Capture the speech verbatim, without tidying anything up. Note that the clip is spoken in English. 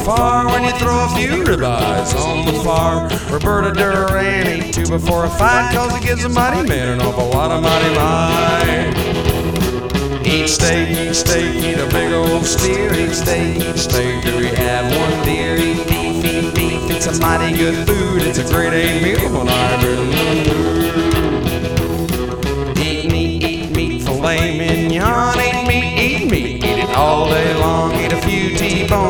far when you throw a few ribeyes on the farm. Roberta Duran ate two before a fight, cause it gives a mighty man an awful lot of mighty might. Eat steak, eat steak, eat a big old steer. Eat steak, eat steak, do we have one deer? Eat beef, eat beef, it's a mighty good food. It's a great A meal when I'm in the mood. Eat meat, eat meat, filet mignon.